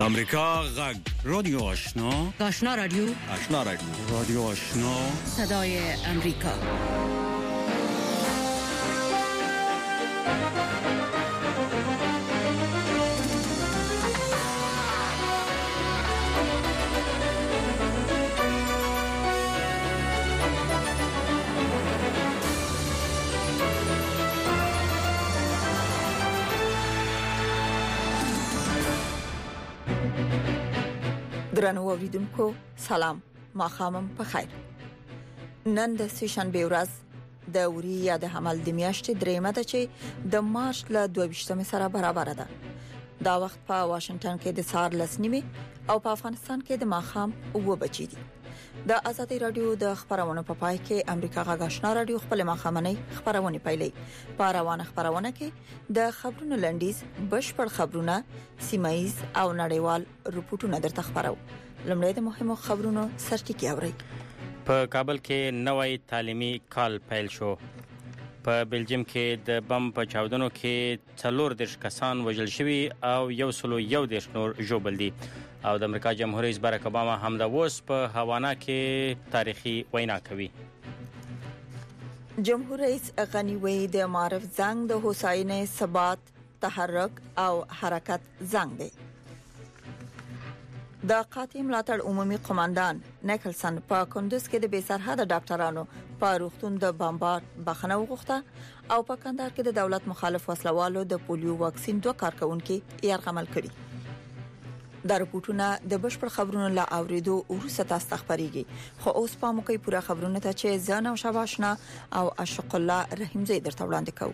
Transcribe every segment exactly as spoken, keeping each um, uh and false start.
امریکا غږ رادیو آشنا آشنا رادیو آشنا رادیو رادیو آشنا صدای امریکا. درنو اوریدونکو سلام، ماښام په خیر. نن د سهشنبه ورځ د اوري یا د حمل د میاشتې دریمه ده چې د مارچ له دوه ویشتمې سره برابر ده. دا وخت په واشنگټن کې د سهار لس نیمه او په افغانستان کې د ماښام اوه بجې دي. د آزادۍ رادیو د خبرونو په پای کې امریکا غږ آشنا رادیو خپل ماښامنۍ خبرونه پیلي. په روانه خبرونه کې د خبرونو لنډیز، بشپړ خبرونه، سیمایز او نړیوال رپورټونه درته خبرو. لمړی د مهمو خبرونو سرټکی اورئ. په کابل کې نوې تعلیمي کال پیل شو. په بلجیم کې د بم په چاودنو کې څلور دیرش کسان وژل شوي او یو سلو یو دیرش نور ژوبل دي. او د امریکا جمهور رئیس باراک اوباما هم د اوس په هاوانا کې تاریخي وینا کوي. جمهور رئیس غنی وی د معرف زنګ د هوساینې، ثبات، تحرک او حرکت زنګ دی. د قاطع ملاتړ عمومي قوماندان نیکلسن په کندوز کې د بې سرحده ډاکټرانو په روغتون د بمبار بخښنه وغوښته او په کندهار کې د دولت مخالف وسلوالو د پولیو واکسین دوه کارکونکو یرغمل کړي. دا رپورټونه د بشپړ خبرونو لا اوریدو وروسته تاسو خبريږي. خو اوس په موقع پوره خبرونه ته چې ځان او شباشنا او اشق الله رحیم زید درته وړاندې کوم.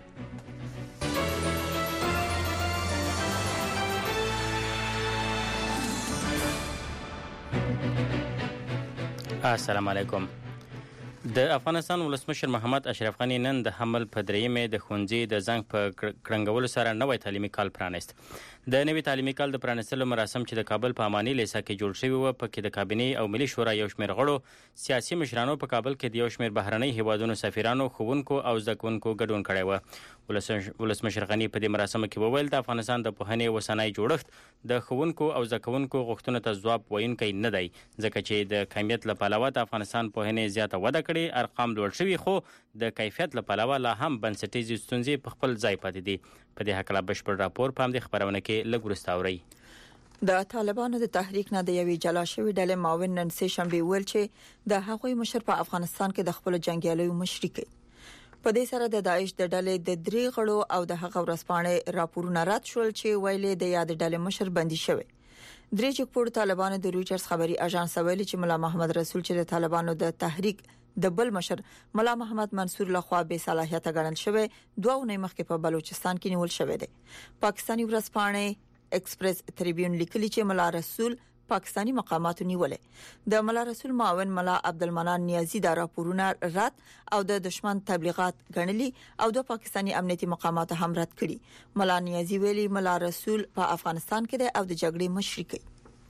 السلام علیکم. د افغانستان ولسمشر محمد اشرف غنی نن د حمل په دریمه د خونځي د زنګ په کړنګولو سره نوې تعلیمي کال پرانیست. د نوې تعلیمي کال د پرانیستلو مراسم چې د کابل په اماني لیسه کې جوړ شوی و، په کې د کابینې او ملي شورا یو شمېر غړو، سیاسي مشرانو، په کابل کې د یو شمېر بهرنۍ هیوادونو سفیرانو، ښوونکو او زده کوونکو ګډون کړی و. ولسمشر غنی په دې مراسم کې وویل د افغانستان د پوهنې وسنۍ جوړښت د ښوونکو او زده کوونکو غوښتنو ته ځواب ویونکی نه دی، ځکه چې د کمیت له پلوه د افغانستان پوهنې زیاته وده کړې، ارقام لوړ شوي، خو د کیفیت له پلوه لا هم بنسټیزې ستونزې په خپل ځای پاتې دي. په دې هکله بشپړ راپور په همدې خبرونه کې لږ وروسته اورئ. د طالبانو د تحریک نه د یوې جلا شوې ډلې معاون نن سه شنبه ویل چې د هغوی مشر په افغانستان کې د خپل جنگیالیو مشري کوي. په دې سره د داعش د ډلې د درې غړو او د هغه ورسپانې راپورونه رد شول چې ویلي د یاد ډلې مشر بندي شوی. درې چکپور طالبانو د رويټرز خبري اژانس ویلي چې ملا محمد رسول چې د طالبانو د تحریک د بل مشر ملا محمد منصور لخوا به صلاحیت ګڼل شوی، دوه ونې مخکې په بلوچستان کې نیول شوی دی. پاکستاني ورسپانې ایکسپریس تریبیون لیکلي چې ملا رسول پاکستانی مقاماتو نیولې. د ملا رسول معاون ملا عبدالمنان نیازی دا راپورونه رد او د دشمن تبلیغات غنلي او د پاکستانی امنیتي مقاماتو هم رد کړي. ملا نیازی ویلي ملا رسول په افغانستان کې دی او د جګړې مشري کوي.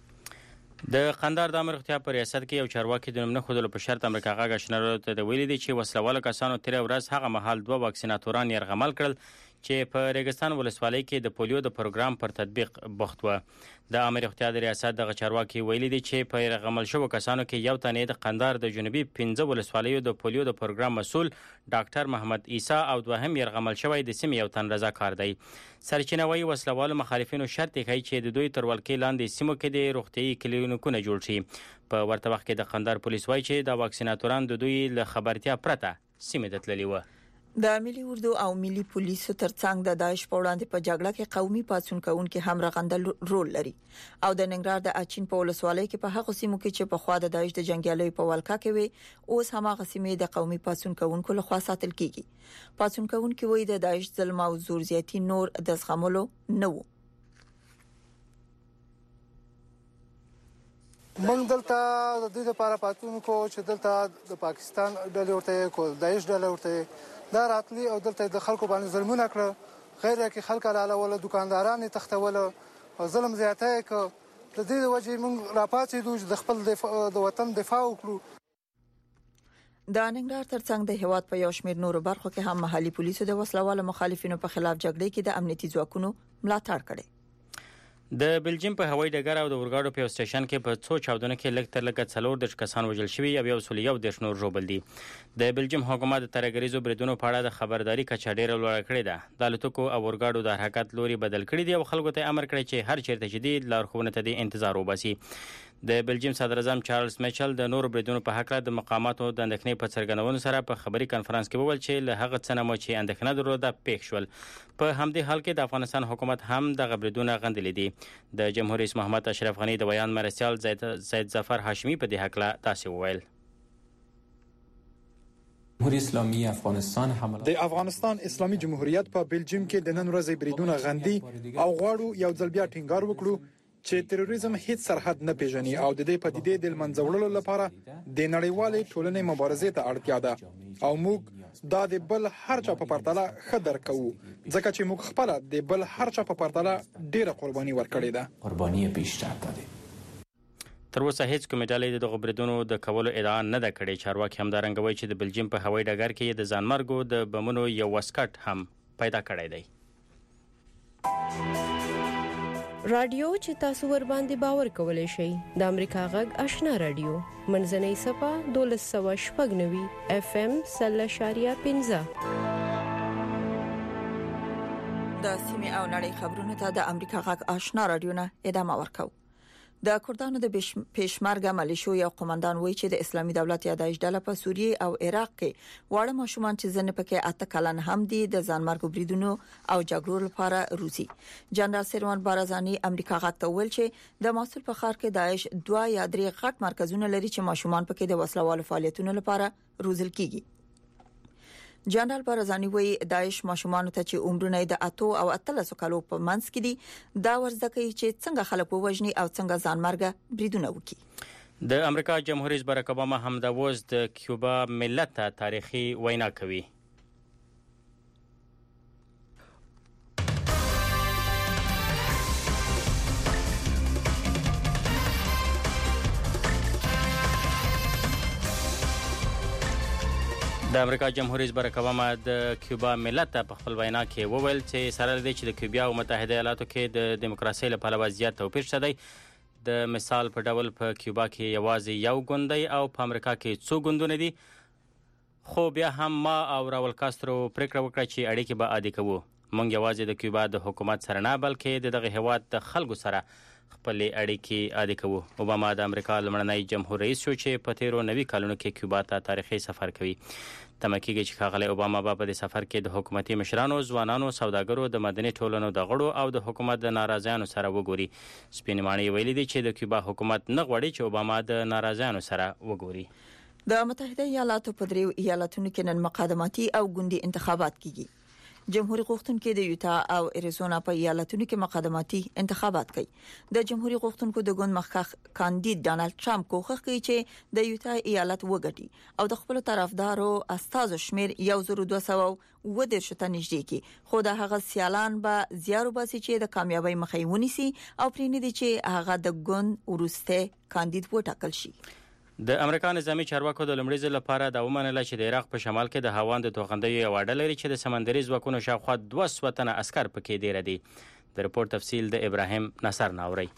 د قندهار د امر اختیار په ریاست کې یو چارواکي د نوم نه خودلو په شرط امریکا غږ آشنا ته د ویلي دي چې وسلواله کسانو تیر ورځ هغه مهال دوه واکسیناتوران یرغمل کړل چې په ریګستان ولسوالۍ کې د پولیو د پروګرام پر تطبیق بوخت و. د امر اختیار د ریاست د چارواکي ویلي دي چې په یرغمل شوو کسانو کې یو تنه د قندهار د جنوبي پنځه ولسوالیو د پولیو د پروګرام مسؤل ډاکټر محمد عیسی او دوهم یرغمل شوی د سیمې یو تن رضاکار دی. سرچینه وايي وسلوالو مخالفینو شرط کوي چې د دوی تر ولکې لاندې سیمو کې د روغتيایي کلینیکونه جوړ شي. په ورته وخت کې د قندهار پولیس وايي چې د واکسیناتوران د دوی له خبرتیا پرته سیمې ته تللي و. د ملي اردو او ملي پولیسو ترڅنګ د داعش په وړاندې په جګړه کې قومي پاتون کوونکو هم رغندل رول لري او د ننګرهار د اچین په ولسوالۍ کې په هغه سیمو کې چې په خوا د داعش د جنگیالیو په ولکه کې وي اوس هم هغه سیمې د قومي پاتون کوونکو لخوا ساتل کیږي. پاتون کوونکو وایي د داعش ظلم او زور زیاتی نور د زغملو نه وو. موږ دلته د دې لپاره پاتون کو چې دلته د پاکستان ډلې ورته کو داعش ډلې ورته دا راتلی او دلته د خلکو باندې ظلمونه کړ، غیر کې خلک لاله ولا دکاندارانو تختول او ظلم زیاته ک. د دې وجه موږ راپاتې دوی د خپل د وطن دفاع وکړو. د ننګرهار ترڅنګ د هیواد په یو شمېر نورو برخو کې هم محلي پولیسو د وسلوالو مخالفینو په خلاف جګړې کې د امنیتي ځواکونو ملاتړ کړي. د بلجیم په هوایي ډګر او د اورګاډو په سټیشن کې په څو چاودنو کې لږ تر لږه څلور دېرش کسان وژل شوي او یو سل یو دېرش نور ژوبل دي. د بلجیم حکومت د ترهګریزو بریدونو په اړه د خبرداري کچه ډېره لوړه کړې ده. د الوتکو او اورګاډو د حرکت لوري بدل کړي دي او خلکو ته امر کړی چې هر چیرته چې دي لارښوونو ته دې انتظار وباسي. د بلجیم صدر اعظم چارلز میچل د نورو بریدونو په هکله د مقاماتو د اندېښنې په څرګندولو سره په خبري کنفرانس کې وویل چې له هغه څه نه مو چې اندېښنه درلوده پېښ شول. په همدې حال کې د افغانستان حکومت هم دغه بریدونه غندلي دي. د جمهوریت رئیس محمد اشرف غنی د بیان مرستیال زید ظفر هاشمی په دې هکله داسې وویل. جمهوریت اسلامي افغانستان حمله د افغانستان اسلامي جمهوریت په بلجیم کې د نن ورځې بریدونه غندي او غواړو یو ځل بیا ټینګار وکړو چې تروریزم هیڅ سرحد نه پیژني او د دې پدیدې د منځوړلو لپاره د نړیوالې ټولنې مبارزې ته اړتیا ده او موږ دا د بل هر چا په پرتله ښه درک کوو ځکه چې موږ خپل د بل هر چا په پرتله ډیره قرباني ورکړې ده. قرباني بیشتر ده. تر اوسه هیڅ کومې ډلې دغه بریدونو د کولو ادعا نه ده کړې. چارواکي همدارنګه وایي چې د بلجیم په هوایي ډګر کې د ځانمرګو د بمونو یو واسکټ هم پیدا کړی دی. رادیو چې تاسو ور باندې باور کولای شئ د امریکا غږ آشنا رادیو منځنۍ صفه دولس سوه شپږ نوي اف ام سل اشاریه پنځه. د سیمې او نړۍ خبرونه ته د امریکا غږ آشنا رادیو نه ادامه ورکو. د کردانو د پېشمرګه ملیشو یو قومندان وایي چې د اسلامي دولت یا داعش ډله په سوریه او عراق کې واړه ماشومان چې ځنه پکې اته کلن هم دي د ځانمرګ بریدونو او جګړو لپاره روزي. جنرال سروان بارزانی امریکا غږ ته ویل چې د موصل په ښار کې داعش دوه یا درې غټ مرکزونه لري چې ماشومان پکې د وسلوالو فعالیتونو لپاره روزل کیږي. جنرال بارزانی وایي داعش ماشومان ته چې عمرونه د اتو او اتلسو کالو په منځ کې دي دا ورزده کوي چې څنګه خلک ووجني او څنګه ځانمرګ بریدونه وکړي. د امریکا جمهور رئیس باراک اوباما هم د اوس د کیوبا ملت ته تاریخي وینا کوي. د امریکا جمهور رئیس باراک اوباما د کیوبا ملت ته په خپل وینا کې وویل چې سره لري چې د کیوبا او متحده ایالاتو کې د دیموکراسي لپاره وضعیت توپیر شته دی. د مثال په ډول په کیوبا کې یوازې یو ګوند دی او په امریکا کې څو ګوندونه دي. خو بیا هم ما او راول کاسترو پریکړه وکړه چې اړیکې به عادي کوو. موږ یوازې د کیوبا د حکومت سره نه بلکې د دغه هیواد د خلکو سره خپل اړیکې عادي کوو. اوباما د امریکا لمړنی جمهور رئیس شو چې په تیرو نوي کلونو کې کیوبا ته تاریخي سفر کوي. تمه کېږي چې ښاغلی اوباما به په دې سفر کې د حکومتي مشرانو، ځوانانو، سوداګرو، د مدني ټولنو د غړو او د حکومت د ناراضیانو سره وګوري. سپینې ماڼۍ ویلي دي چې د کیوبا حکومت نه غواړي چې اوباما د ناراضیانو سره وګوري. د متحده ایالاتو په دریو ایالتونو کې نن مقدماتي او ګوندي انتخابات کیږي. جمهوریت غوښتونکو د یوتا او اریزونا په ایالتونو کې مقدماتي انتخابات کوي. د جمهوریت غوښتونکو د ګوند مخکښ کاندید ډانلډ ټرمپ کوښښ کوي چې د یوتا ایالت وګټي او د خپل طرفدارو استازو شمیر یو زر دوه سوه اووه دېرش ته نږدې کړي. خو د هغه سیالان به زیارو باسي چې د کامیابی مخې ونیسي او پرې نه دي چې هغه د ګوند ورسته کاندید وټاکل شي. د امریکا نظامی چارواکو د لومړي ځل لپاره دا ومنله چې د عراق په شمال کې د هاوان د توغندیو یو اډه لري چې د سمندري ځواکونو شاوخوا دوه سوه تنه عسکر پکې ډېر دي. د رپورت تفصیل د ابراهیم نصر ناوري.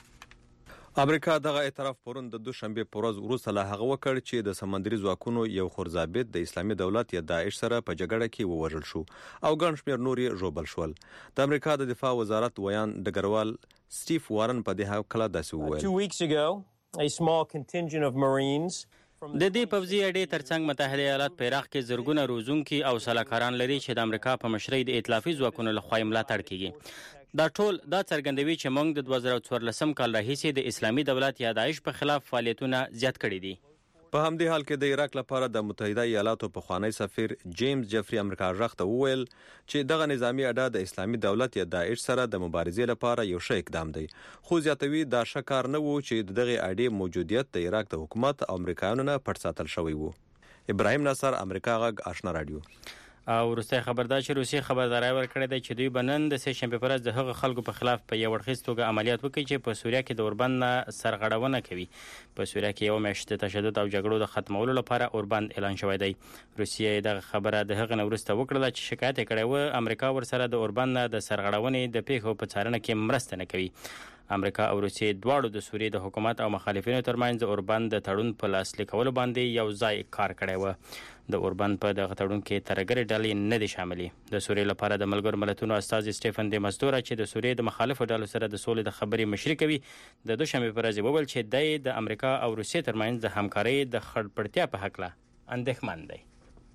امریکا دغه اعتراف پرون د دوشنبه پروز وروسته له هغه وکړ چې د سمندري ځواکونو یو خورزابط د اسلامي دولت یا داعش سره په جګړه کې ووژل شو او ګڼ شمېر نور یې ژوبل شول. د امریکا د دفاع وزارت ویان ډګروال سټیف وارن په دې هکله داسې وویل. A small contingent of Marines د دې پوځي اډې ترڅنګ متحده ایالات په عراق کې زرګونه روزونکي او سلاکاران لري چې د امریکا په مشرۍ د ائتلافي ځواکونو لخوا ملاتړ کیږي. دا ټول دا څرګندوي چې موږ د دوه زره څوارلسم کال راهیسې د اسلامي دولت یا داعش په خلاف فعالیتونه زیات کړي دي. په همدې حال کې د عراق لپاره د متحده ایالاتو پخوانی سفیر جیمز جفری امریکا غږ ته وویل چې دغه نظامی اډه د اسلامي دولت یا داعش سره د مبارزې لپاره یو ښه اقدام دی. خو زیاتوي دا ښه کار نه و چې دغه اډې موجودیت د عراق د حکومت او امریکایانو نه پټ ساتل شوی و. ابراهیم نصر امریکا غږ آشنا رادیو. او وروسته خبردار چې روسي خبرداري ورکړې ده چې دوی بنن د سه شنبه پر ورځ د هغه خلکو په خلاف په یو ورخیز توګه عملیات وکړي چې په سوریه کې د اوربند سرغړونه کوي. په سوریه کې یو میاشت تشدد او جګړو د ختمولو لپاره اوربند اعلان شوی دی. روسیه دغه خبره د هغه نورسته وکړه چې شکایت کړي و امریکا ورسره د اوربند د سرغړونې د پیښو په څارنه کې مرسته نه کوي. امریکا او روسیې دواړو د سوریې د حکومت او مخالفینو ترمنځ د اوربند د تړون په لاسلیک کولو باندې یو ځای کار کړی و. د اوربند په دغه تړون کې ترهګرې ډلې نه دي شاملې. د سوریې لپاره د ملګرو ملتونو استازي سټیفن د مزدورا چې د سوریې د مخالفو ډلو سره د سولې د خبرې مشري کوي د دوشنبې په ورځ وویل چې دی د امریکا او روسیې ترمنځ د همکارۍ د خړپړتیا په هکله اندېښمن دی.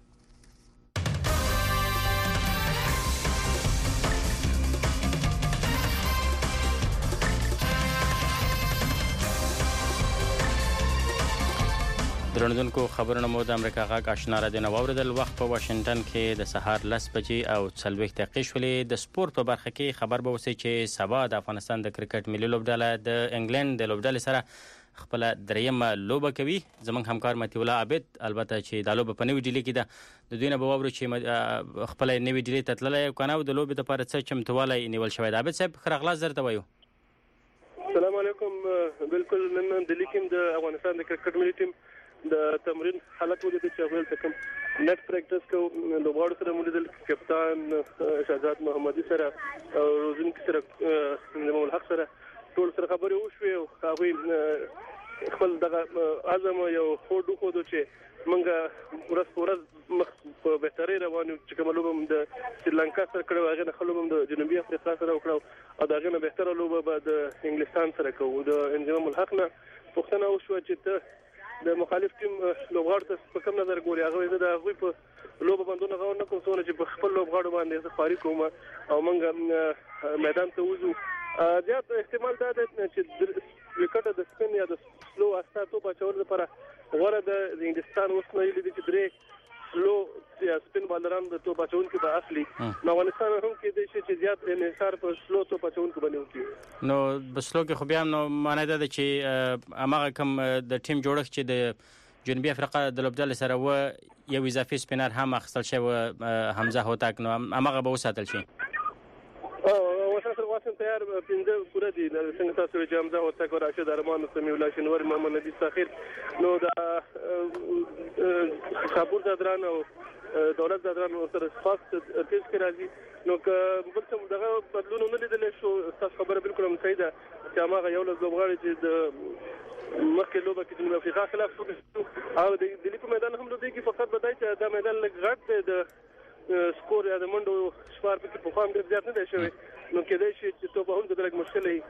درنوونکو خبرونه مو د امریکا غاک آشنا را دینه واوریدل. وخت په واشنگټن کې د سهار لس بجې او څلوېښت دقیقې شولې. د سپورت په برخه کې خبر به اوسئ چې سبا د افغانستان د کرکټ ملي لوبډله د انګلند د لوبډلې سره خپله دریمه لوبه کوي. زموږ همکار مطیع الله عابد البته چې دا لوبه په نوې ډیلي کې ده د دوی نه به واورو چې خپله نوې ډیلي ته تللی او که نه د لوبې دپاره څه چمتوالی نیول شوی دی. عابد صاحب ښه راغلاست درته وایو. السلام علیکم. بالکل نن دلي کې د افغانستان د کرکټ ملي ټیم د تمرین حالت ولید چې هغه څه کوم نت پریکټس کو لوبغاړو سره مولیدل کپتان شهزاد محمدي سره او روزنکي سره نمو الحق سره ټول سره خبرې وشوې او هغه خپل دغه اعظم یو فوټو خو دوی چې منګه ورځ ورځ مخ په بهتري روانو چې کوم لوبم د سریلانکا سره کړو هغه نه خلوم د جنوبي افریقا سره وکړو او داغه نه بهتره لوبه به د انګلستان سره کوو. د انضمام الحق نه پښتنه وشو چې ته د مخالف ټیم لوبغاړو ته په کوم نظر ګوري. هغه زه د هغوی په لوبه باندې غوړ نه کوم څونه چې په خپل لوبغاړو باندې زه خاري کوم او موږ میدان ته وځو. زیات احتمال دا دی چې وکټ د سپین یا د سلو استا تو په چور لپاره غوړه د انګلستان اوس نه لیدي چې درې سلو یا سپین بالران د تو په چون کې به اخلي. نو افغانستان هم کې د شي چې زیات انحصار په سلو تو په چون کې بنو کی. نو بسلو کې خو بیا نو معنی ده چې امغه کوم د ټیم جوړښت چې د جنوبي افریقا د لوبډلې سره و یو اضافي سپینر هم اخیستل شوی حمزه هوتک نو امغه به وساتل شي. او وسره واسم تیار پنځه پوره دي څنګه تاسو چې حمزه هوتک او راشد ارمان سمي الله شنور محمد ندی ساخر نو دا صابور زادران او دولت زادران سره خاص تیز کې راځي نو که بل څه دغه بدلون نه لیدل شو. تاسو خبره بالکل هم صحیح ده چې هغه یو له لوبغاړي چې د مخکې لوبه کې د افریقا خلاف او د دلی په میدان هم لوبي کې فقط بدای چې دا میدان لږ غټ دی د سکور یا د منډو شمار په کې په خام ډیر زیات نه دی شوی نو کېدای شي چې تو به هم د درک مشکل وي.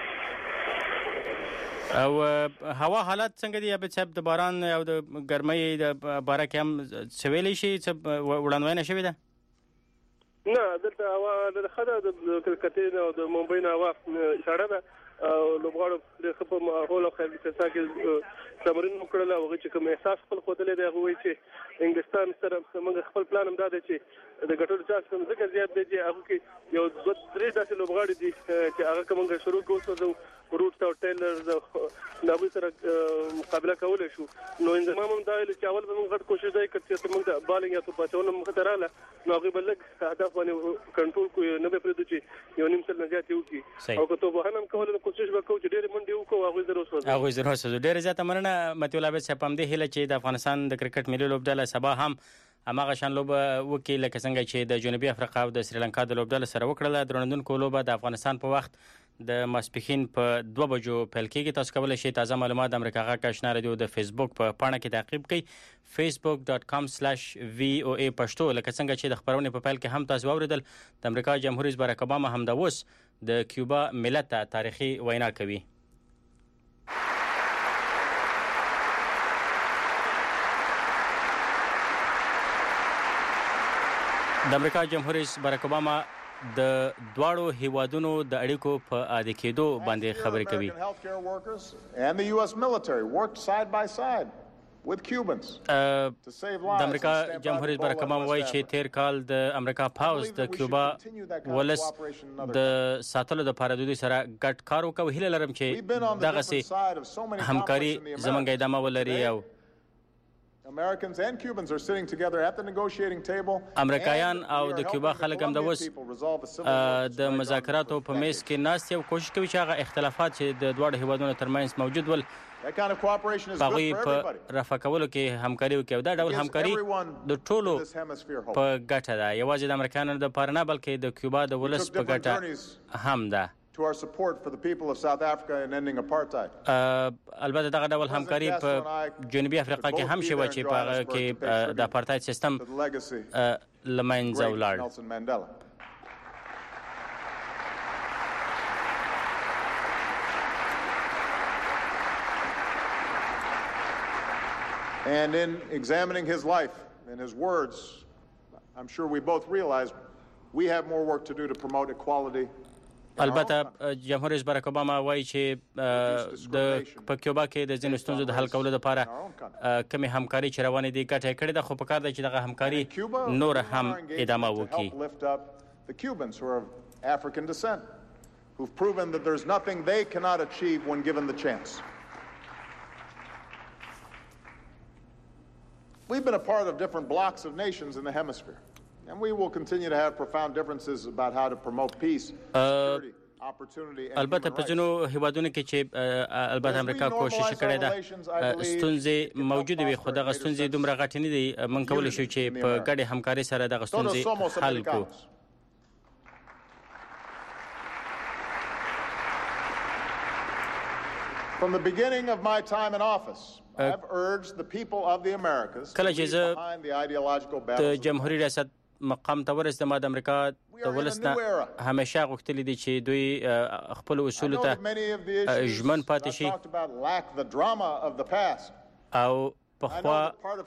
او هوا حالت څنګه دی ابد صاحب د باران او د ګرمۍ د باره کې هم سویلی شي څه وړاندوینه شوې ده؟ نه دلته هوا د خدای د کلکتې او د ممبئی نه هوا سړه ده او لوبغاړو د خپل ماحول او خلک څخه کې تمرین وکړل او چې کوم احساس خپل خوتلې دی هغه وایي چې انګلستان سره موږ خپل پلان هم دا دی چې د ګټلو چانس هم ځکه زیات دی چې هغه کې یو دوه درې داسې لوبغاړي دي چې هغه کومه شروع کوو روټ او ټیلر نو سره مقابله کولای شو. نو انضمام هم دا چې اول به موږ غټ کوشش دی کړو چې موږ د بالینګ یا تو پاتونه موږ ته رااله نو هغه بل هدف باندې کنټرول کوی نه به پرې چې یو نیم سل نه زیات یو کی او که تو به هم کول کوشش وکړو چې ډېر منډي وکړو هغه زره وسو هغه زره وسو ډېر زیات مننه مطیع الله صاحب هم دې هله چې د افغانستان د کرکټ ملي لوبډله سبا هم امغه شان لوبه وکي لکه څنګه چې د جنوبي افریقا او د سریلانکا د لوبډله سره وکړه. درنوونکو لوبه د افغانستان په وخت د ماسپښین په دوه بجو پیل کېږي. تاسو کولی شئ تازه معلومات د امریکا غاک آشنا رادیو د فیسبوک په پاڼه کې تعقیب کړئ facebook dot com slash v o a پښتو. لکه څنګه چې د خبرونې په پیل کې هم تاسو واوریدل د امریکا جمهور رئیس باراک اوباما هم دا اوس د کیوبا ملت ته تاریخي وینا کوي. د امریکا جمهور رئیس باراک اوباما د دواړو هیوادونو د اړیکو په عادي کېدو باندې خبرې کوي. د امریکا جمهور رئیس باراک اوباما وایي چې تیر کال د امریکا پاوز د کیوبا ولس د ساتلو لپاره د دوی سره ګډ کار وکړ. هیله لرم چې دغسې همکاري زموږ ادامه ولري او امریکایان او د کیوبا خلک هم د اوس د مذاکراتو په میز کې ناست یو کوشش کوي چې هغه اختلافات چې د دواړو هیوادونو ترمنځ موجود ول هغوی په رفع کولو کې همکاري وکړي او دا ډول همکاري د ټولو په ګټه ده. یوازې د امریکایانو دپاره نه بلکې د کیوبا د ولس په ګټه هم ده. to our support for the people of South Africa in ending apartheid. البته دغه ډول همکاري په جنوبي افریقا کې هم شوه چې په هغه کې د اپارتاید سیستم له منځه ولاړ. And in examining his life and his words, I'm sure we both realize we have more work to do to promote equality. البته جمهور رئیس باراک اوباما وایي چې د په کیوبا کې د ځینو ستونزو د حل کولو لپاره کمې همکاري چې روانې دي ګټه یې کړې ده، خو په کار ده چې دغه همکاري نور هم ادامه وکړي. The Cubans who are of African descent, who've proven that there's nothing they cannot achieve when given the chance. We've been a part of different blocks of nations in the hemisphere, and we will continue to have profound differences about how to promote peace, security, opportunity, and البته په ځینو هیوادونو کې چې البته امریکا کوشش کړې ده ستونزې موجوده وي، خو دغه ستونزې دومره غټې نه دي، موږ کولی شو چې په ګډې همکارۍ سره دغه ستونزې حل کړو. From the beginning of my time in office, I've urged the people of the Americas to leave behind the ideological battles. د جمهوریت ریاست مقام ته ورسېدم د امریکا د ولس نه همیشه غوښتلي دي چې دوی خپل اصولو ته ژمن پاتې شي او پخوا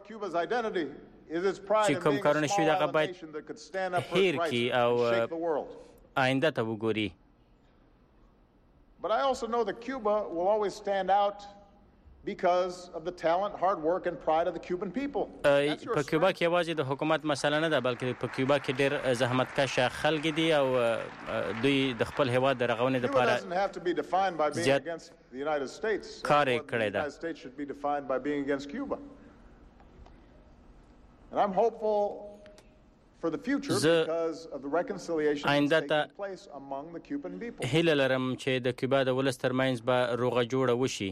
چې کوم کارونه شوي دغه باید هیر کړي او آینده ته وګوري. But I also know that Cuba will always stand out because of the talent, hard work and pride of the Cuban people. په کیوبا کې یوازې د حکومت مسله نه ده، بلکې په کیوبا کې ډېر زحمتکشه خلک دي او دوی د خپل هیواد د رغونې لپاره زیات کار یې کړی ده. States should be defined by being against Cuba. And I'm hopeful for the future because of the reconciliation that's taking place among the Cuban people. هیله لرم چې د کیوبا د ولس ترمنځ به روغه جوړه وشي.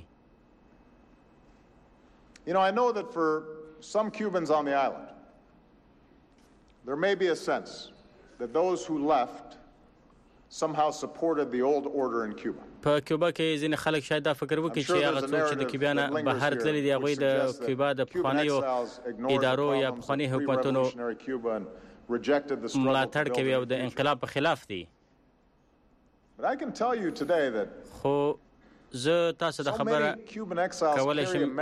You know, I know that for some Cubans on the island, there may be a sense that those who left somehow supported the old order in Cuba. په کیوبا کې ځینې خلک شاید دا فکر وکړي چې هغه څوک چې د کیوبا نه بهر تللي دي هغوی د کیوبا د پخوانیو ادارو یا پخواني حکومتونو ملاتړ کوي او د انقلاب په خلاف دي. But I can tell you today that خو زه تاسو د خبره کولی شم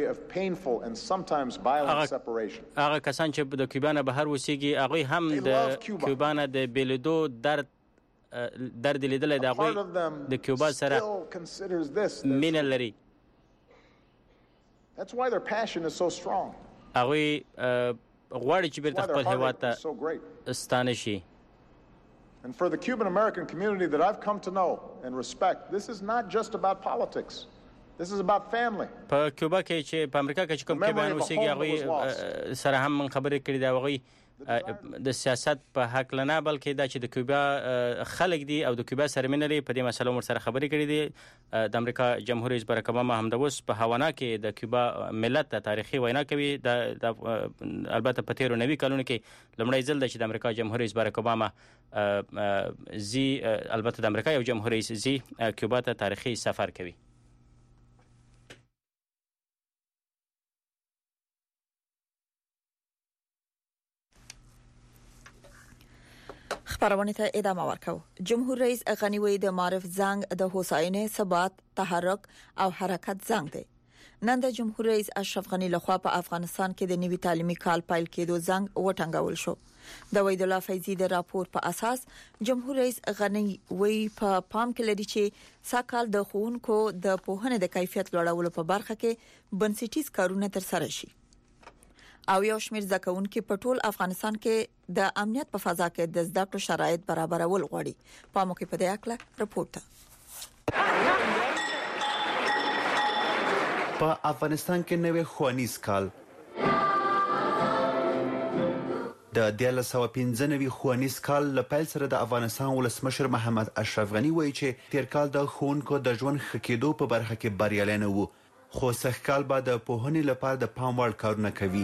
هغه کسان چې د کیوبا نه بهر اوسېږي هغوی هم د کیوبا نه د بېلېدو درد درد لیدلی د هغوی د کیوبا سره مینه لري. هغوی غواړي چې بیرته خپل هیواد ته ستانه شي. And for the Cuban American community that I've come to know and respect, this is not just about politics. This is about family. په کیوبا کې چې په امریکا کې چې کوم کیوبایان اوسېږي هغوی سره هم من خبرې کړې دي. هغوی د سیاست په هکله نه بلکې دا چې د کیوبا خلک دي او د کیوبا سره مینه لري، په دې مسله ورسره خبرې کړې دي. د امریکا جمهور رئیس باراک اوباما هم د اوس په هاوانا کې د کیوبا ملت ته تاریخي وینا کوي. د البته په تېرو نوي کلونو کې لومړی ځل ده چې د امریکا جمهور رئیس باراک اوباما زی البته د امریکا یو جمهور رئیس زی کیوبا ته تاریخي سفر کوي. خبرونه ته ادامه ورکو. جمهور رئیس غنی وی د معرف زنګ د هوساینې ثبات تحرک او حرکت زنګ دی. نن د جمهور رئیس اشرف غنی لخوا په افغانستان کې د نوي تعلیمي کال پیل کېدو زنګ وټنګول شو. د وحید الله فیضی د راپور په اساس جمهور رئیس غنی وی په پا پام کې لري چې ساکال د ښوونکو د پوهنې د کیفیت لوړولو په برخه کې بنسټیز کارونه تر سره شي او یو شمېر زکونکو په ټول افغانستان کې د امنیت په فضا کې د زده کړو شرایط برابرول غواړي. په موقع په دې اړه رپورټ. په افغانستان کې نوې ښوونیز کال د دیارلس سوه پنځه نوي ښوونیز کال له پیل سره د افغانستان ولسمشر محمد اشرف غنی وایي چې تیر کال د ښوونکو د ژوند ښه کېدو په برخه کې بریالی نه و، خو سږکال به د پوهنې لپاره د پام وړ کارونه کوي.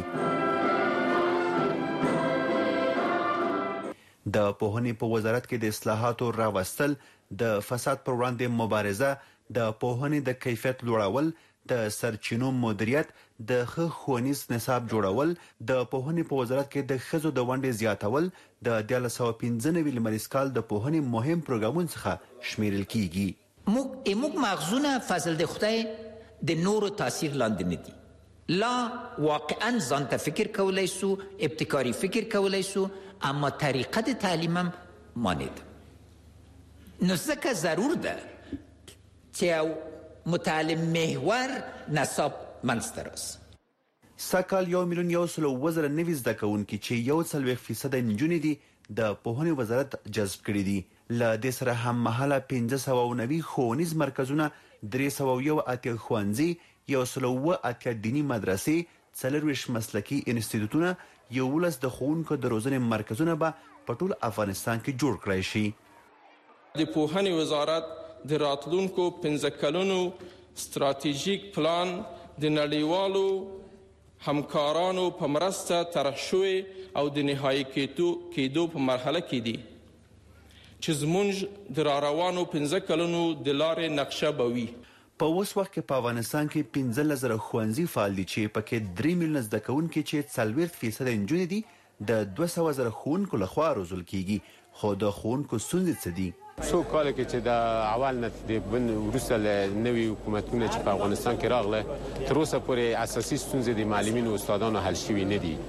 د پوهنې په وزارت کې د اصلاحاتو راوستل د فساد پر وړاندې مبارزه، د پوهنې د کیفیت لوړول، د سرچینو مدیریت، د ښه ښوونیز نصاب جوړول، د پوهنې په وزارت کې د ښځو د ونډې زیاتول د دیارلس سوه پنځه نوي لمریز کال د پوهنې مهم پروګرامونو څخه شمیرل کیږي. موږ موږ مغزونه فضل د خدای د نورو تاثیر لاندې نه دي. لا واقعا ځان ته فکر کولی سو، ابتکاري فکر کولی سو، اما طریقه د تعلیم هم مانع ده. نو ځکه ضرور ده چې یو متعلم محور نصاب منځته راسي. سږکال یو میلیون یو سل اووه زره نوي زده کوونکي چې یو څلوېښت فیصده نجونې دي د پوهنې وزارت جذب کړي دي. له دې سره هم مهاله پنځه سوه او نوي ښوونیز مرکزونه، درې سوه یو اتیا ښوونځي، یو سل اووه اتیا دیني مدرسې، څلرویشت مسلکي انسټیټوټونه، یولس د ښوونکو د روزنې مرکزونه به په ټول افغانستان کې جوړ کړای شي. د پوهنې وزارت د راتلونکو پنځه کلونو ستراتیژیک پلان د نړیوالو همکارانو په مرسته طرح شوی او د نهایي کېدو په مرحله کې دي چې زموږ د راروانو پنځه کلونو د لارې نقشه به وي. په اوس وخت کې په افغانستان کې پنځلس زره ښوونځي فعال دي چې پکې درې میلیونه زده کوونکي چې څلوېښت فیصده نجونې دي د دوه سوه زره ښوونکو لخوا روزل کیږي. خو د ښوونکو ستونزې څه دي؟ څو کاله کې چې د اول نه د وروسته له نوي حکومتونو چې په افغانستان کې راغله تر اوسه پورې اساسي ستونزې د معلمینو او استادانو حل شوي نه دي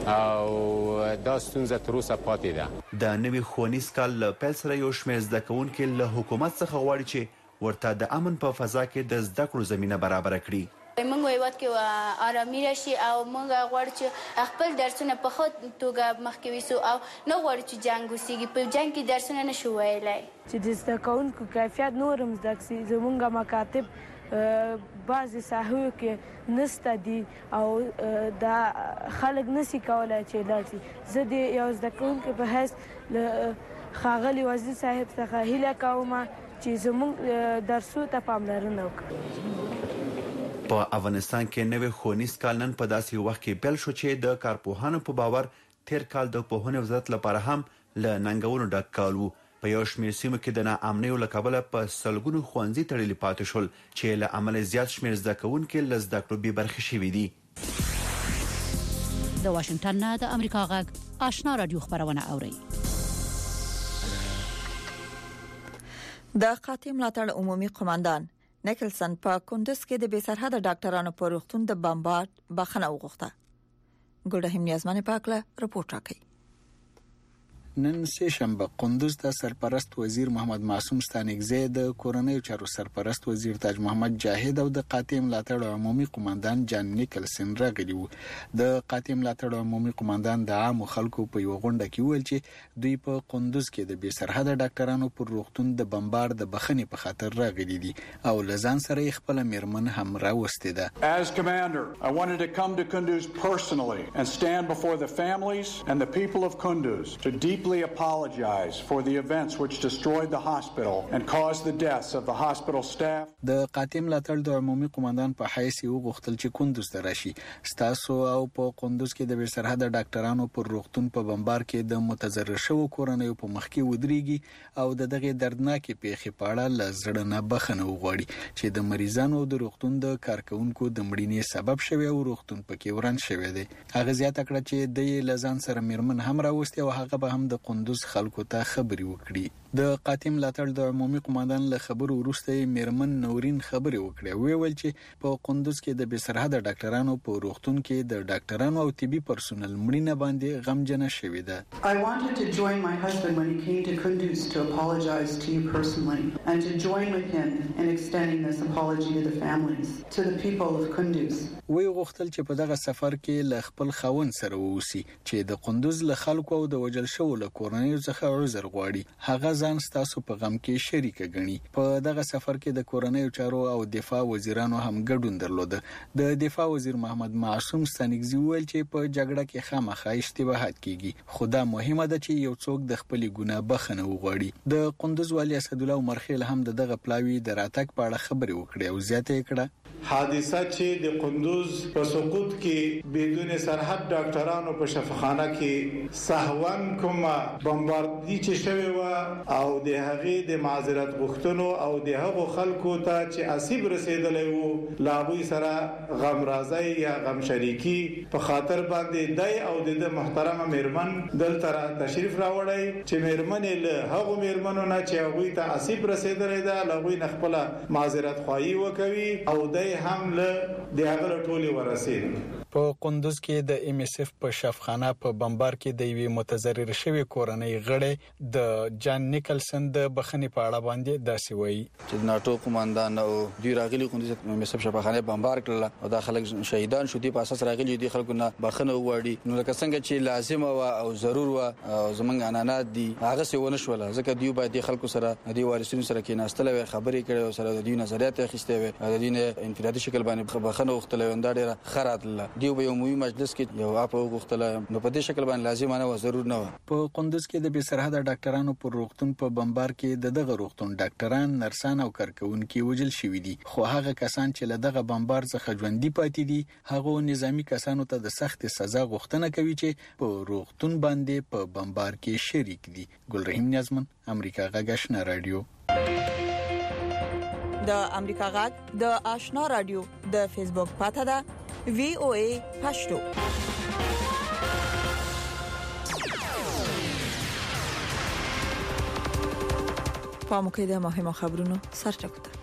او دا ستونزه تر اوسه پاتې ده. د نوي ښوونیز کال له پیل سره یو شمېر زده کوونکي له حکومت څخه غواړي چې ورته د امن په فضا کې د زده کړو زمینه برابره کړي. موږ هیواد کې آرامي راشي او موږ غواړو چې خپل درسونه په ښه توګه مخکې ویسو او نه غواړو چې جنګ وسیږي. په جنګ کې درسونه نشو ویلی چې د زده کوونکو کیفیت نور هم زده کړي. زموږ مکاتب بعضې ساحو کې نسته دي او دا خلک نسي کولی چې لاړ شي. زه د یو زده کوونکي په حیث له ښاغلي وزیر صاحب څخه هیله کوم چې زموږ درسو ته پاملرنه وکړي. په افغانستان کې نوی ښوونیز کال نن په داسې وخت کې پیل شو چې د کارپوهانو په باور تیر کال د پوهنې وزارت لپاره هم له ننګونو ډک کال و. په یو شمېر سیمو کې د ناامنیو له کبله په سلګونو ښوونځي تړلي پاتې شول چې له امله زیات شمېر زده کوونکي له زده کړو بې برخې شوي دي. د واشنګټن نه د امریکا غږ آشنا رادیو خبرونه اوري. د قاطع ملاتړ عمومي قوماندان نیکلسن په کندز کې د بې سرحده ډاکټرانو په روغتون د بمبارد بخښنه وغوښته. ګوډه هم نیازمنه پاکله رپورټ راکړي. نن سه شنبه کندوز د سرپرست وزیر محمد معصوم ستانکزی د کورنیو چارو سرپرست وزیر تاج محمد جاهد او د قاطع ملاتړ عمومي قوماندان جان نیکلسن راغلي وو. د قاطع ملاتړ عمومي قوماندان د عام خلکو په یو غونډه کې ویل چې دوی په کندوز کې د بې سرحده ډاکټرانو پر روغتون د بمبار د بخښنې په خاطر راغلي دي او لزان سره خپل میرمن هم راوستي ده. As commander, I wanted to come to Kunduz personally and stand before the families and the people of Kunduz to deep deeply apologize for the events which destroyed the hospital and caused the deaths of the hospital staff. د قاطع ملاتړ د عمومي قوماندان په حیث یو غوښتل چې کندوز ته راشي. ستاسو او په کندوز کې د بې سرحده ډاکټرانو پر روغتون په بمبار کې د متضرر شوو کورنیو په مخ کې ودرېږي او د دغه دردناکې پیښې په اړه له زړه نه بخښنه وغواړي چې د مریضانو د روغتون د کارکونکو د مړینې سبب شوی او روغتون پکې وران شوی دی. هغه زیاته کړه چې د لزان سره میرمن هم راوستي او هغه به هم د کندوز خلکو ته خبري وکړي. د قاطع ملاتړ د عمومي قوماندان له خبرو وروسته میرمن نورین خبري وکړه. ویل چې په کندوز کې د بې سرحده ډاکټرانو په روغتون کې د ډاکټرانو او طبي پرسونل مړینه باندې غمجنه شوې ده. I wanted to join my husband when he came to Kunduz to apologize to you personally and to join with him in extending this apology to the families, to the people of Kunduz. وی غوښتل چې په دغه سفر کې له خپل خاوند سره ووسی چې د کندوز له خلکو او د وجل شوو له کورنیو څخه عذر غواړي. هغه ځان ستاسو په غم کې شریک غني. په دغه سفر کې د کورنیو چارو او دفاع وزیرانو هم ګډون درلود. د دفاع وزیر محمد معصوم ستانکزی ویل چې په جګړه کې خامخا اشتباهات کیږي. خدا مهمه ده چې یو څوک د خپل ګناه بخښنه وغواړي. د کندوز والی اسدالله مرخیل هم دغه پلاوی د راتګ په اړه خبري وکړه او زیاته کړه. حادثه چې د کندوز په سقوط کې بدون سرحد ډاکټرانو په شفاخانه کې سهون کوم کومه بمباردي چې شوی و او د هغې د معذرت غوښتنو او د هغو خلکو ته چې اسیب رسیدلی وو لاغوي سره غم رازي یا غم شریکی په خاطر باندې دای او د محترمه میرمن دلته تشریف راوړی چې میرمن له هغو میرمنو نه چې هغوی ته اسیب رسیدلی ده لاغوي خپل معذرت خواهی وکوي او دای هم له دغه ټولي ورسید. په قندوز کې د ام اس اف په شفخانه په بمبار کې د یوې متضرر شوی کورنۍ غړي د جان نیکلسن د بخښنې په اړه باندې داسې وایي چې ناتو قوماندان او دوی راغلي قندوز ام اس اف شفخانه بمبار کړل او د خلک شهیدان شو دي په اساس راغلي دي خلکو نه بخښنه وغواړي نو لکه څنګه چې لازم او ضرور و او زمونږ انانات دي هغه څه ونه شول ځکه دوی باید خلکو سره د وارثینو سره کې ناستل او خبرې کړي او سره د دوی نظریات اخیستي وي د دین انفرادي شکل باندې بخښنه وختل وندا ډیره خراتله دی په عمومي مجلس کې یو اپ وغوښتل نو په دې شکل باندې لازم نه و ضرور نه و. په قندوز کې د بې سرحده ډاکټرانو پر روغتون په بمبار کې د دغه روغتون ډاکټران نرسان او کارکونکي وژل شوي دي خو هغه کسان چې له دغه بمبار څخه ژوندۍ پاتې دي هغه نظامی کسانو ته د سخت سزا غوښتنه کوي چې په روغتون باندې په بمبار کې شریک دي. ګلرحیم نیازمن امریکا غږ آشنا رادیو. د امریکا غږ د آشنا رادیو د فیسبوک پاته ده وی او ای پښتو. پاموکې د مهمه خبرونو سرچپه.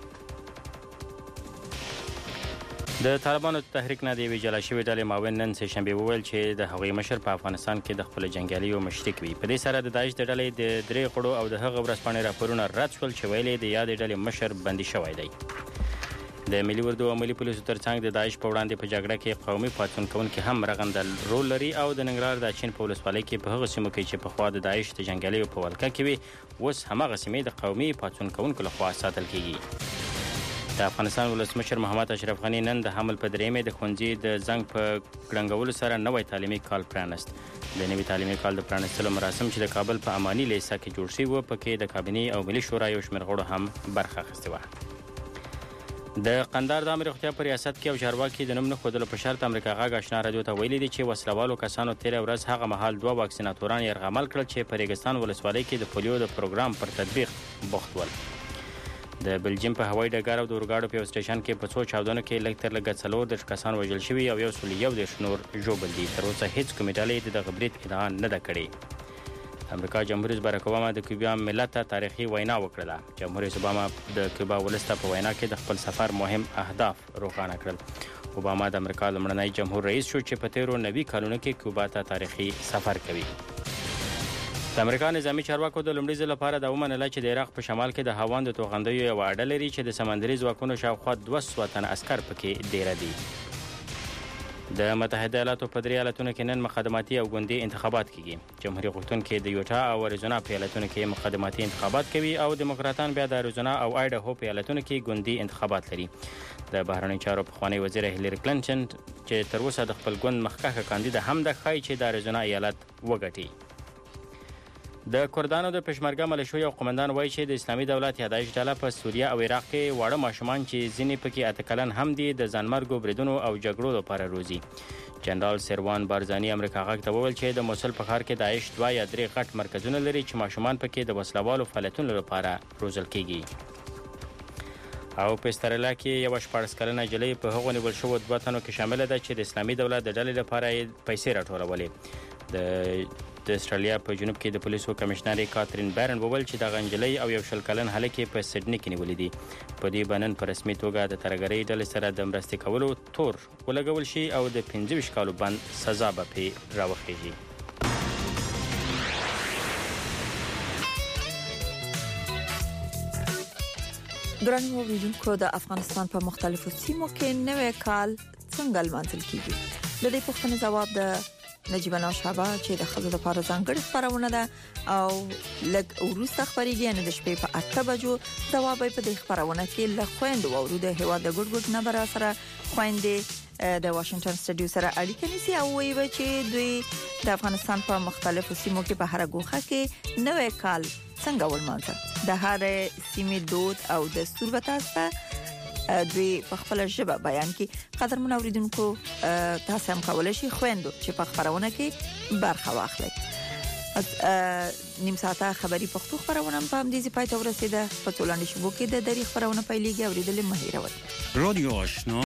د طالبانو تحریک نه دی ویجاله شوی ډلې ماوین نن سه شنبه وویل چې د هغوی مشر په افغانستان کې د خپل جنگیالیو مشرک وي. په دې سره د داعش د ډلې د درې غړو او د هغه ورسپانې راپورونه رد شول چې ویلي د یاد ډلې مشر بندي شوی دی. د ملي اردو او ملي پولیسو ترڅنګ د داعش په وړاندې په جګړه کې قومي پاتون کوونکي هم رغندل رول لري او د ننګرهار د چین په ولسوالۍ کې په هغه سیمو کې چې په خوا د داعش د جنگیالیو په ولکه کې وي اوس همغه سیمې د قومي پاتون کوونکو لخوا ساتل کیږي. د افغانستان ولسمشر محمد اشرف غنی نن د حمل په درېمې د ښوونځي د زنګ په کړنګولو سره نوی تعلیمي کال پرانست. د نوي تعلیمي کال د پرانستلو مراسم چې د کابل په اماني لیسه کې جوړ شوي وو پکې د کابینې او ملي شورا یو شمېر غړو هم برخه اخیستې وه. د قندهار د عامه روغتیا په ریاست کې او چارواکي د نوم نه ښودلو په شرط امریکا غږ آشنا رادیو ته ویلي دي چې وسلوالو کسانو تېره ورځ هغه مهال دوه واکسیناتوران یرغمل کړل چې په ریګستان ولسوالۍ کې د پولیو د پروګرام پر تطبیق بوخت ول. د بلجیم په هوایي ډګر او د اورګاډو په یو سټیشن کې په څو چاودنو کې لږ تر لږه څلور دېرش کسان وژل شوي او یو سل یو دېرش نور ژوبل دي. تر اوسه هیڅ کومې ډلې د دغه برید ادعا نه ده کړې. امریکا جمهور رئیس باراک اوباما د کیوبا ملت ته تاریخي وینا وکړه. جمهور رئیس اوباما د کیوبا ولس ته په وینا کې د خپل سفر مهم اهداف روښانه کړل. اوباما د امریکا لومړنی جمهور رئیس شو چې په تیرو نوي کلونو کې کیوبا ته تاریخي سفر کوي. د امریکا نظامی چارواکو د لومړي ځل لپاره دا ومنله چې د عراق په شمال کې د هاوان د توغندیو یو اډه لري چې د سمندري ځواکونو شاوخوا دوه سوه تنه عسکر پکې ډیره دي. د متحده ایالاتو په درې ایالتونو کې نن مقدماتي او ګوندي انتخابات کیږي. جمهوریت غوښتونکي د یوټا او اریزونا په ایالتونو کې مقدماتي انتخابات کوي او دیموکراتان بیا د اریزونا او آیډاهو په ایالتونو کې ګوندي انتخابات لري. د بهرنیو چارو پخوانی وزیر هیلری کلینټن چې تر اوسه د خپل ګوند مخکښه کاندید هم د ښایي چې د اریزونا ایالت وګټي. د کردانو د پشمرګه ملیشو یو قومندان وایي چې د اسلامي دولت یا داعش ډله په سوریه او عراق کې واړه ماشومان چې ځینې پکې اته کلن هم دي د ځانمرګو بریدونو او جګړو لپاره روزي. جنرال سروان بارزانی امریکا غږ ته وویل چې د موصل په ښار کې داعش دوه یا درې غټ مرکزونه لري چې ماشومان پکې د وسلوالو فعالیتونو لپاره روزل کیږي. او په استرالیا کې یو شپږ کلنه نجلۍ په هغو نیول شوو دوه تنو کې شامل ده چې د اسلامي دولت د ډلې لپاره پیسې راټولولې. د د استرالیا په جنوب کې د پولیسو کمشنر کاترین بیرن وویل چې دغه نجلۍ او یو شل کلن هلک په سډني کې نیولې دي. په دې بنن په رسمي توګه د ترګرۍ ډلې سره د مرستې کولو تور ولګول شي او د پنځه ویشت کالو بند سزا به پرې راوخیږي. درنو اوریدونکو د افغانستان په مختلفو سیمو کې نوې کال څنګه لمانځل کیږي؟ د دې پوښتنې جواب د نجیب الله شابه چې د خلکو لپاره ځانګړې خبرونه ده او لږ وروسته خبرېږي نه د شپې په اته بجو جواب په دې خبرونه کې له خويندو او د هوا د ګډ ګډ نبر سره خويندې د واشنگټن سټډیو سره اړیکه نیسي او وایي چې دوی د افغانستان په مختلفو سیمو کې په هر ګوخه کې نوې کال څنګه ولمانځي. د هر سیمې دود او دستور به تاسو دوی په خپل ژبه بیان کی. قدرمن اوریدونکو تاسو هم کولای شئ خويندو چې په خبرونه کې برخه واخلئ. نیم ساعته خبري پښتو خبرونه په هم دي پای ته ورسیده په ټولنیزو شبکو کې د دری خبرونه پیلېږي اوریدل مه هېروئ. رادیو آشنا